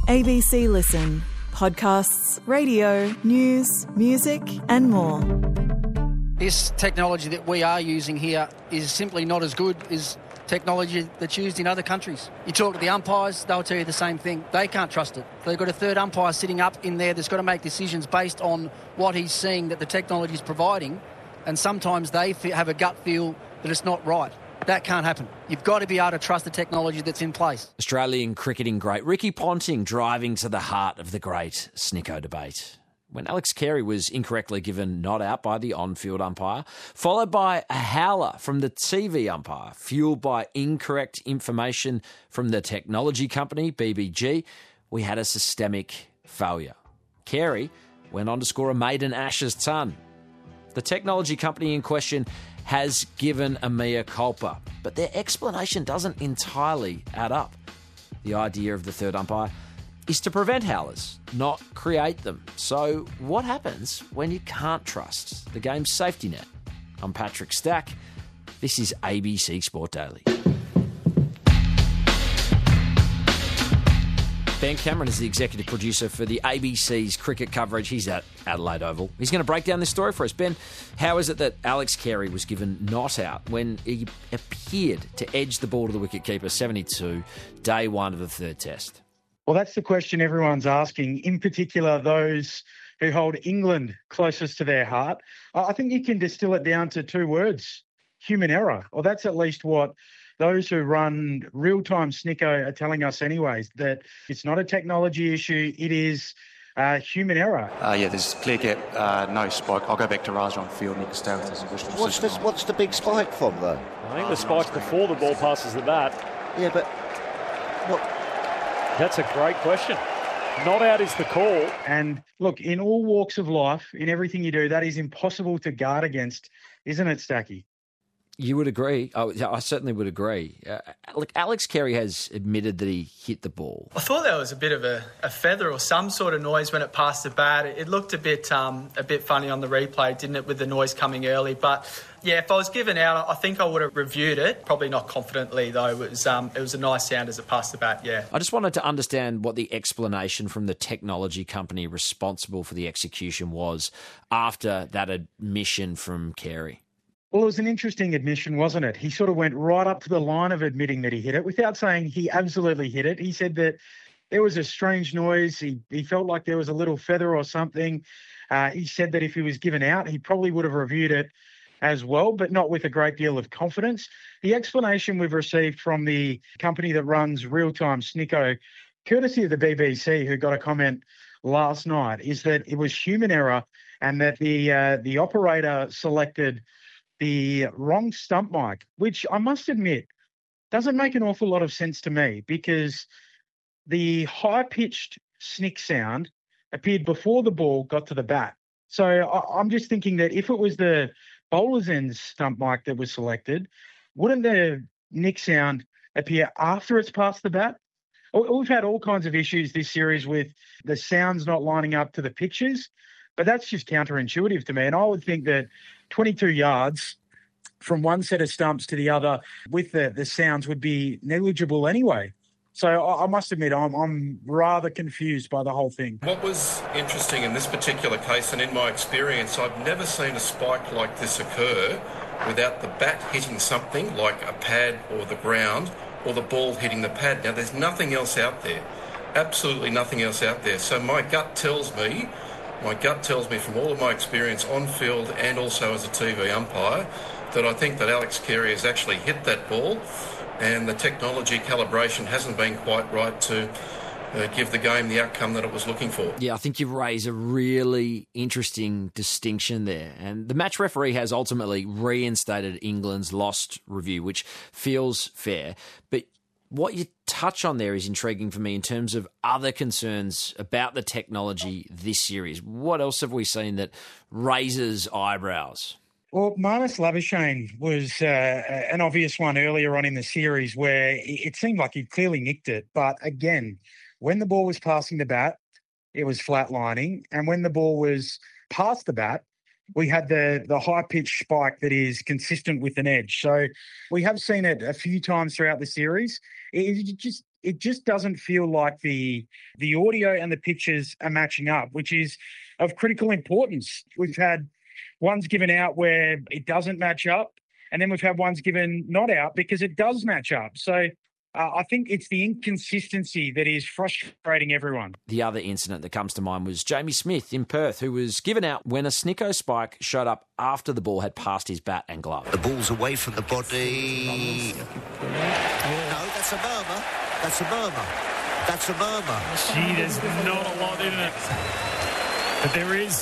ABC Listen. Podcasts, radio, news, music and more. This technology that we are using here is simply not as good as technology that's used in other countries. You talk to the umpires, they'll tell you the same thing. They can't trust it. They've got a third umpire sitting up in there that's got to make decisions based on what he's seeing that the technology is providing, and sometimes they have a gut feel that it's not right. That can't happen. You've got to be able to trust the technology that's in place. Australian cricketing great Ricky Ponting driving to the heart of the great Snicko debate. When Alex Carey was incorrectly given not out by the on-field umpire, followed by a howler from the TV umpire, fuelled by incorrect information from the technology company, BBG, we had a systemic failure. Carey went on to score a maiden Ashes ton. The technology company in question has given a mea culpa, but their explanation doesn't entirely add up. The idea of the third umpire is to prevent howlers, not create them. So what happens when you can't trust the game's safety net? I'm Patrick Stack. This is ABC Sport Daily. Ben Cameron is the executive producer for the ABC's cricket coverage. He's at Adelaide Oval. He's going to break down this story for us. Ben, how is it that Alex Carey was given not out when he appeared to edge the ball to the wicketkeeper, 72, day one of the third test? Well, that's the question everyone's asking, in particular those who hold England closest to their heart. I think you can distill it down to two words: human error. Or that's at least what those who run real-time Snicko are telling us anyways, that it's not a technology issue, it is human error. There's clear gap, no spike. I'll go back to Raja on field, Nick Starrett as a position. What's the big spike from, though? I think the spike's before the ball passes the bat. Yeah, but what? That's a great question. Not out is the call. And look, in all walks of life, in everything you do, that is impossible to guard against, isn't it, Stacky? You would agree. Oh, I certainly would agree. Look, Alex Carey has admitted that he hit the ball. I thought there was a bit of a feather or some sort of noise when it passed the bat. It looked a bit funny on the replay, didn't it, with the noise coming early? But yeah, if I was given out, I think I would have reviewed it. Probably not confidently, though. It was a nice sound as it passed the bat, yeah. I just wanted to understand what the explanation from the technology company responsible for the execution was after that admission from Carey. Well, it was an interesting admission, wasn't it? He sort of went right up to the line of admitting that he hit it without saying he absolutely hit it. He said that there was a strange noise. He felt like there was a little feather or something. He said that if he was given out, he probably would have reviewed it as well, but not with a great deal of confidence. The explanation we've received from the company that runs real-time Snicko, courtesy of the BBC, who got a comment last night, is that it was human error and that the operator selected the wrong stump mic, which I must admit doesn't make an awful lot of sense to me, because the high-pitched snick sound appeared before the ball got to the bat. So I'm just thinking that if it was the bowler's end stump mic that was selected, wouldn't the nick sound appear after it's passed the bat? We've had all kinds of issues this series with the sounds not lining up to the pitches, but that's just counterintuitive to me. And I would think that 22 yards from one set of stumps to the other with the sounds would be negligible anyway. So I must admit, I'm rather confused by the whole thing. What was interesting in this particular case, and in my experience, I've never seen a spike like this occur without the bat hitting something like a pad or the ground, or the ball hitting the pad. Now, there's nothing else out there. Absolutely nothing else out there. So my gut tells me from all of my experience on field and also as a TV umpire, that I think that Alex Carey has actually hit that ball, and the technology calibration hasn't been quite right to give the game the outcome that it was looking for. Yeah, I think you've raised a really interesting distinction there. And the match referee has ultimately reinstated England's lost review, which feels fair. But what you touch on there is intriguing for me in terms of other concerns about the technology this series. What else have we seen that raises eyebrows? Well, Marnus Labuschagne was an obvious one earlier on in the series where it seemed like he'd clearly nicked it. But again, when the ball was passing the bat, it was flatlining. And when the ball was past the bat, we had the high-pitched spike that is consistent with an edge. So we have seen it a few times throughout the series. It it just doesn't feel like the audio and the pictures are matching up, which is of critical importance. We've had ones given out where it doesn't match up, and then we've had ones given not out because it does match up. So I think it's the inconsistency that is frustrating everyone. The other incident that comes to mind was Jamie Smith in Perth, who was given out when a Snicko spike showed up after the ball had passed his bat and glove. The ball's away from the body. No, that's a murmur. That's a murmur. That's a murmur. Gee, there's not a lot in it. But there is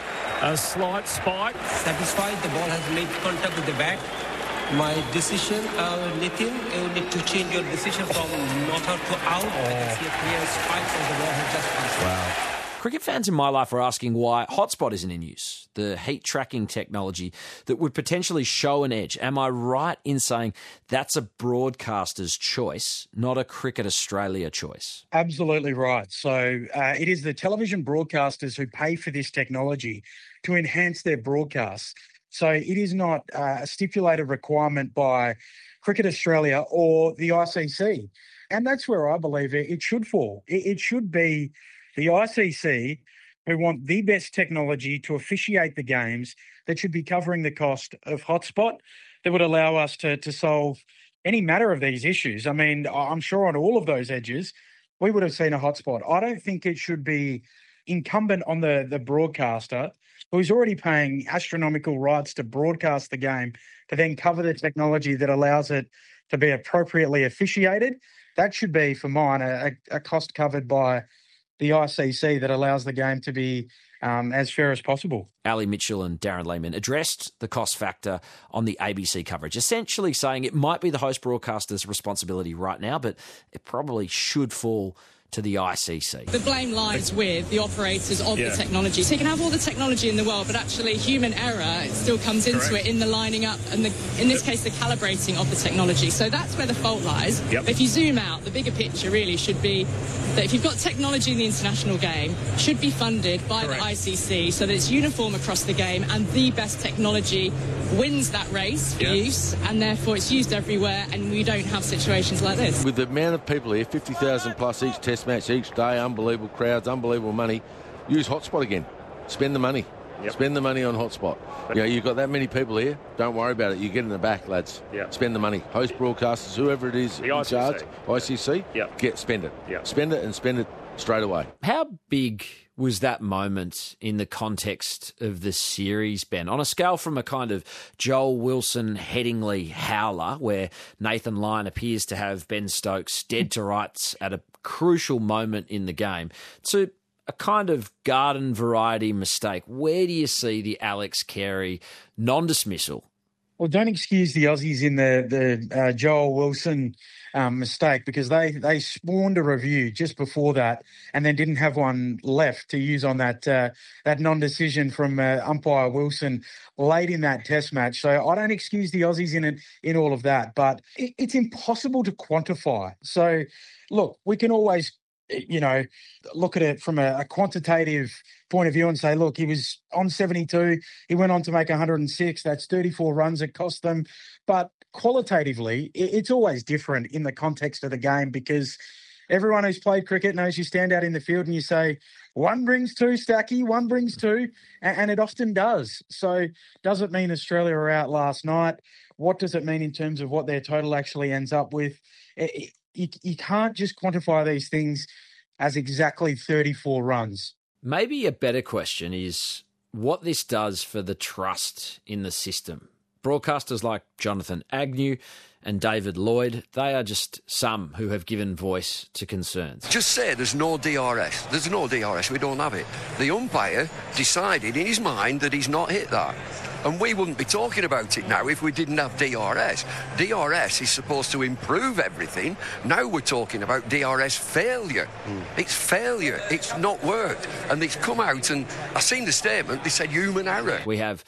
a slight spike. Satisfied the ball has made contact with the bat. My decision, Nitin, you need to change your decision from not out to out. I can see a clear spike as the ball has just passed. Wow. Cricket fans in my life are asking why Hotspot isn't in use, the heat tracking technology that would potentially show an edge. Am I right in saying that's a broadcaster's choice, not a Cricket Australia choice? Absolutely right. So it is the television broadcasters who pay for this technology to enhance their broadcasts. So it is not a stipulated requirement by Cricket Australia or the ICC. And that's where I believe it should fall. It should be the ICC, who want the best technology to officiate the games, that should be covering the cost of Hotspot that would allow us to solve any matter of these issues. I mean, I'm sure on all of those edges, we would have seen a Hotspot. I don't think it should be incumbent on the broadcaster, who's already paying astronomical rights to broadcast the game, to then cover the technology that allows it to be appropriately officiated. That should be, for mine, a cost covered by the ICC that allows the game to be as fair as possible. Ali Mitchell and Darren Lehman addressed the cost factor on the ABC coverage, essentially saying it might be the host broadcaster's responsibility right now, but it probably should fall to the ICC. The blame lies with the operators of the technology. So you can have all the technology in the world, but actually human error still comes into it in the lining up and, in this case, the calibrating of the technology. So that's where the fault lies. But if you zoom out, the bigger picture really should be that if you've got technology in the international game, it should be funded by the ICC so that it's uniform across the game and the best technology wins that race for use, and therefore it's used everywhere and we don't have situations like this. With the amount of people here, 50,000 plus each test match each day, unbelievable crowds, unbelievable money, use Hotspot again. Spend the money. Spend the money on Hotspot. You know, you've got that many people here, don't worry about it. You get in the back, lads. Spend the money. Host broadcasters, whoever it is in charge, ICC, spend it. Spend it and spend it straight away. How big was that moment in the context of the series, Ben? On a scale from a kind of Joel Wilson, Headingley howler, where Nathan Lyon appears to have Ben Stokes dead to rights at a crucial moment in the game, to a kind of garden variety mistake, where do you see the Alex Carey non-dismissal? Well, don't excuse the Aussies in the Joel Wilson mistake, because they spawned a review just before that and then didn't have one left to use on that non-decision from umpire Wilson late in that test match. So I don't excuse the Aussies in all of that, but it's impossible to quantify. So, look, we can always look at it from a quantitative point of view and say, look, he was on 72, he went on to make 106, that's 34 runs it cost them. But qualitatively, it's always different in the context of the game, because everyone who's played cricket knows you stand out in the field and you say, one brings two, Stacky, one brings two, and it often does. So does it mean Australia are out last night? What does it mean in terms of what their total actually ends up with? You can't just quantify these things as exactly 34 runs. Maybe a better question is what this does for the trust in the system. Broadcasters like Jonathan Agnew and David Lloyd, they are just some who have given voice to concerns. Just say there's no DRS. There's no DRS. We don't have it. The umpire decided in his mind that he's not hit that. And we wouldn't be talking about it now if we didn't have DRS. DRS is supposed to improve everything. Now we're talking about DRS failure. It's failure. It's not worked. And it's come out, and I've seen the statement, they said human error. We have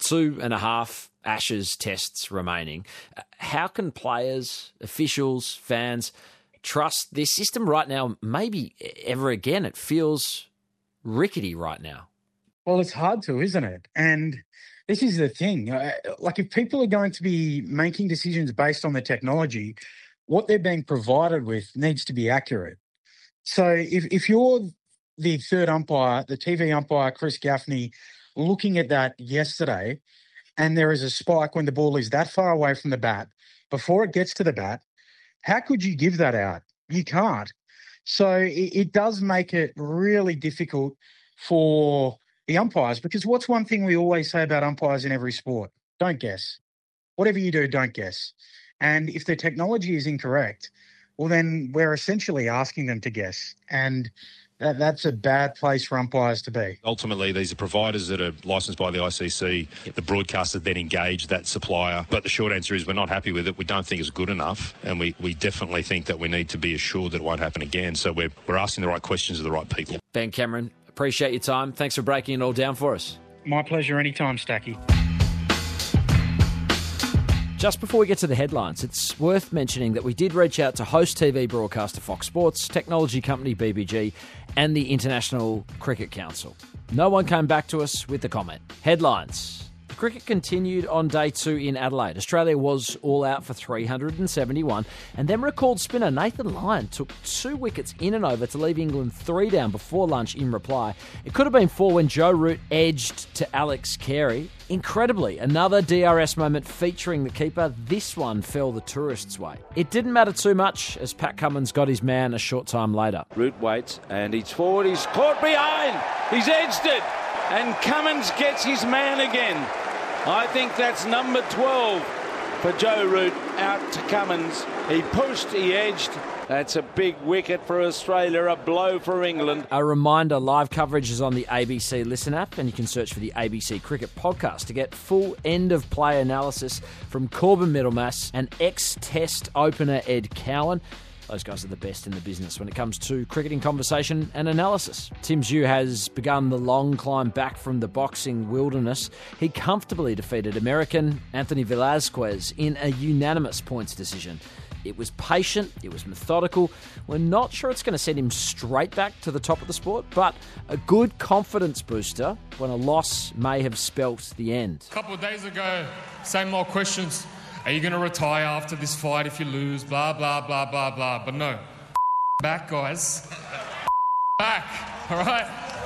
2.5 Ashes tests remaining. How can players, officials, fans trust this system right now, maybe ever again? It feels rickety right now. Well, it's hard to, isn't it? And this is the thing. Like, if people are going to be making decisions based on the technology, what they're being provided with needs to be accurate. So if you're the third umpire, the TV umpire, Chris Gaffney, looking at that yesterday, and there is a spike when the ball is that far away from the bat, before it gets to the bat, how could you give that out? You can't. So it does make it really difficult for the umpires, because what's one thing we always say about umpires in every sport? Don't guess. Whatever you do, don't guess. And if the technology is incorrect, well, then we're essentially asking them to guess. And that's a bad place for umpires to be. Ultimately, these are providers that are licensed by the ICC. The broadcaster then engage that supplier. But the short answer is we're not happy with it. We don't think it's good enough. And we definitely think that we need to be assured that it won't happen again. So we're asking the right questions of the right people. Ben Cameron, appreciate your time. Thanks for breaking it all down for us. My pleasure anytime, Stacky. Just before we get to the headlines, it's worth mentioning that we did reach out to host TV broadcaster Fox Sports, technology company BBG, and the International Cricket Council. No one came back to us with the comment. Headlines. The cricket continued on day 2 in Adelaide. Australia was all out for 371, and then recalled spinner Nathan Lyon took 2 wickets in and over to leave England 3 down before lunch in reply. It could have been 4 when Joe Root edged to Alex Carey. Incredibly, another DRS moment featuring the keeper. This one fell the tourists' way. It didn't matter too much as Pat Cummins got his man a short time later. Root waits and he's forward, he's caught behind, he's edged it, and Cummins gets his man again. I think that's number 12 for Joe Root, out to Cummins. He pushed, he edged. That's a big wicket for Australia, a blow for England. A reminder, live coverage is on the ABC Listen app, and you can search for the ABC Cricket Podcast to get full end-of-play analysis from Corbin Middlemass and ex-Test opener Ed Cowan. Those guys are the best in the business when it comes to cricketing conversation and analysis. Tim Zhu has begun the long climb back from the boxing wilderness. He comfortably defeated American Anthony Velasquez in a unanimous points decision. It was patient, it was methodical. We're not sure it's going to send him straight back to the top of the sport, but a good confidence booster when a loss may have spelt the end. A couple of days ago, same old questions. Are you going to retire after this fight if you lose? Blah, blah, blah, blah, blah. But no. Back, guys. Back. All right?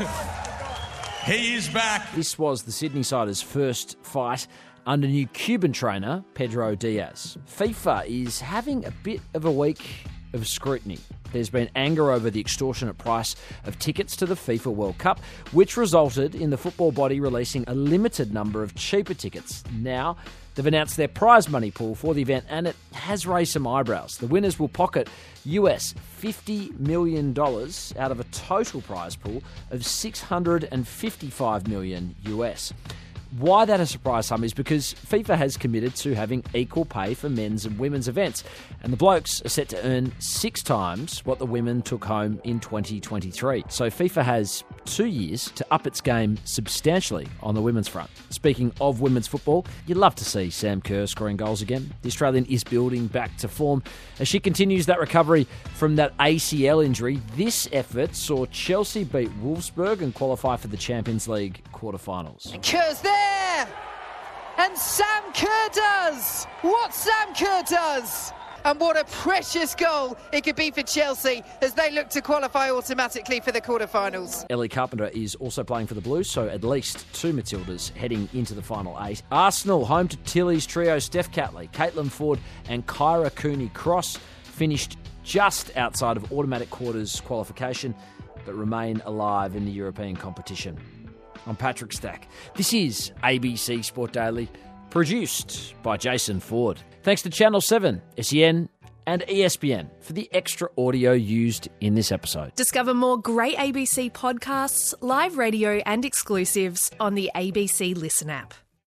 He is back. This was the Sydney Siders' first fight under new Cuban trainer Pedro Diaz. FIFA is having a bit of a week of scrutiny. There's been anger over the extortionate price of tickets to the FIFA World Cup, which resulted in the football body releasing a limited number of cheaper tickets. Now, they've announced their prize money pool for the event, and it has raised some eyebrows. The winners will pocket US $50 million out of a total prize pool of $655 million US. Why that has surprised some is because FIFA has committed to having equal pay for men's and women's events, and the blokes are set to earn 6 times what the women took home in 2023. So FIFA has 2 years to up its game substantially on the women's front. Speaking of women's football, you'd love to see Sam Kerr scoring goals again. The Australian is building back to form as she continues that recovery from that ACL injury. This effort saw Chelsea beat Wolfsburg and qualify for the Champions League quarterfinals. Kerr's there! And Sam Kerr does! What Sam Kerr does! And what a precious goal it could be for Chelsea as they look to qualify automatically for the quarterfinals. Ellie Carpenter is also playing for the Blues, so at least 2 Matildas heading into the final 8. Arsenal, home to Tilly's trio, Steph Catley, Caitlin Ford and Kyra Cooney-Cross, finished just outside of automatic quarters qualification, but remain alive in the European competition. I'm Patrick Stack. This is ABC Sport Daily, produced by Jason Ford. Thanks to Channel 7, SEN and ESPN for the extra audio used in this episode. Discover more great ABC podcasts, live radio and exclusives on the ABC Listen app.